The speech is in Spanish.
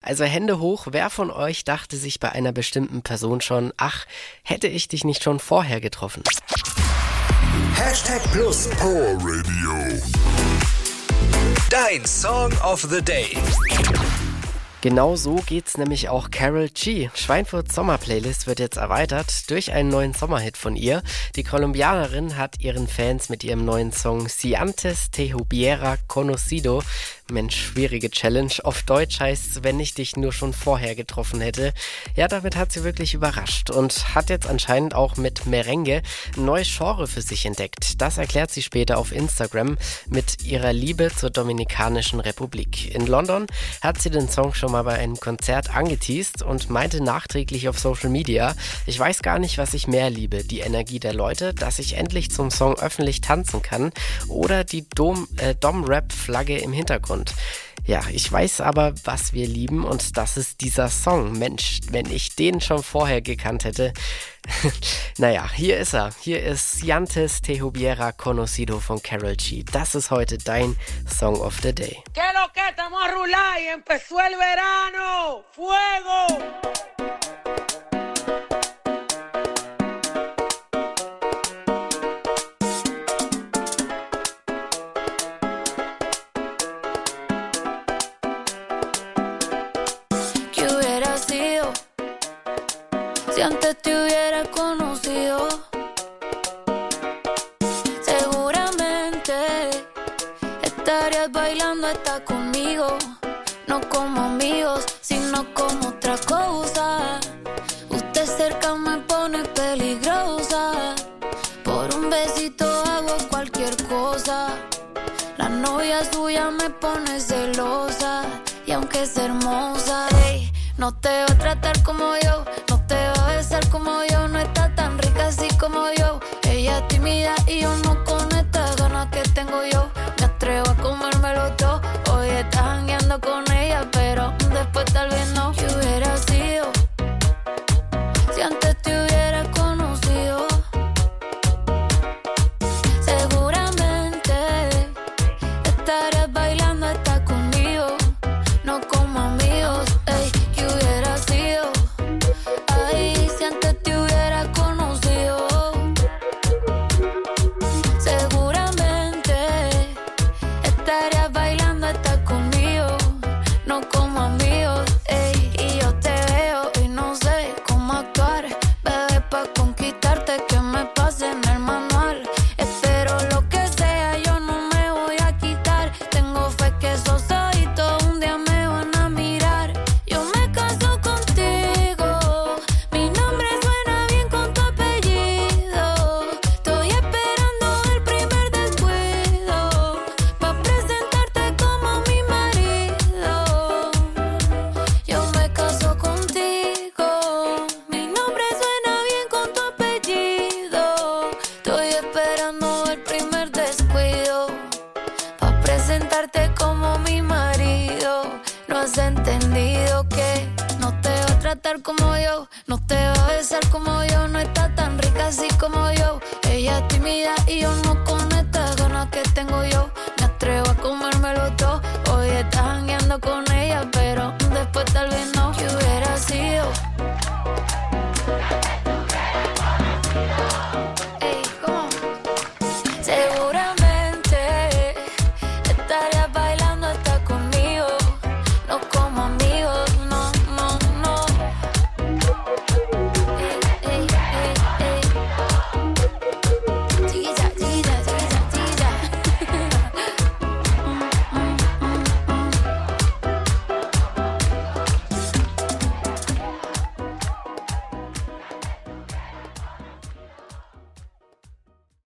Also Hände hoch, wer von euch dachte sich bei einer bestimmten Person schon, ach, hätte ich dich nicht schon vorher getroffen? Hashtag Plus Power Radio. Dein Song of the Day. Genau so geht's nämlich auch Karol G. Schweinfurts Sommerplaylist wird jetzt erweitert durch einen neuen Sommerhit von ihr. Die Kolumbianerin hat ihren Fans mit ihrem neuen Song Si antes te hubiera conocido, Mensch, schwierige Challenge, auf Deutsch heißt's, wenn ich dich nur schon vorher getroffen hätte. Ja, damit hat sie wirklich überrascht und hat jetzt anscheinend auch mit Merengue ein neues Genre für sich entdeckt. Das erklärt sie später auf Instagram mit ihrer Liebe zur Dominikanischen Republik. In London hat sie den Song schon mal bei einem Konzert angeteast und meinte nachträglich auf Social Media, ich weiß gar nicht, was ich mehr liebe, die Energie der Leute, dass ich endlich zum Song öffentlich tanzen kann oder die Dom-Rap-Flagge im Hintergrund. Ja, ich weiß aber, was wir lieben und das ist dieser Song. Mensch, wenn ich den schon vorher gekannt hätte. Naja, hier ist er. Hier ist Si antes te hubiera conocido von Karol G. Das ist heute dein Song of the Day. ¿Qué lo que estamos a rular y empezó el verano? ¡Fuego! Si antes te hubiera conocido, seguramente estarías bailando hasta conmigo. No como amigos, sino como otra cosa. Usted cerca me pone peligrosa. Por un besito hago cualquier cosa. La novia suya me pone celosa. Y aunque es hermosa, hey, no te va a tratar como yo, no te va a besar como yo, no está tan rica así como yo. Ella es tímida y yo no con estas ganas que tengo yo. Me atrevo a comérmelo todo. Hoy estás jangueando con ella, pero después tal vez no. ¿Qué hubiera sido si antes te hubiera conocido? Seguramente estarías bailando hasta conmigo. No como amigos, ey, ¿qué hubiera sido? Ay, si antes te hubiera conocido. Seguramente estarías bailando hasta conmigo. No como amigos, ey, y yo te veo y no sé cómo actuar. Bebé, pa' conquistarte que me pase en el manual. Espero lo que sea, yo no me voy a quitar. Tengo fe que esos ojitos un día me van a mirar. Yo me caso contigo, mi nombre suena bien con tu apellido. Estoy esperando el primer descuido pa' presentarte como mi marido. Yo me caso contigo, mi nombre suena bien con tu apellido. Estoy esperando el primer descuido pa' presentarte como mi marido. No has entendido que no te va a tratar como yo, no te va a besar como yo, no está tan rica así como yo. Ella es tímida y yo no con estas ganas que tengo yo. Me atrevo a comérmelo todo. Hoy estás jangueando con ella, pero después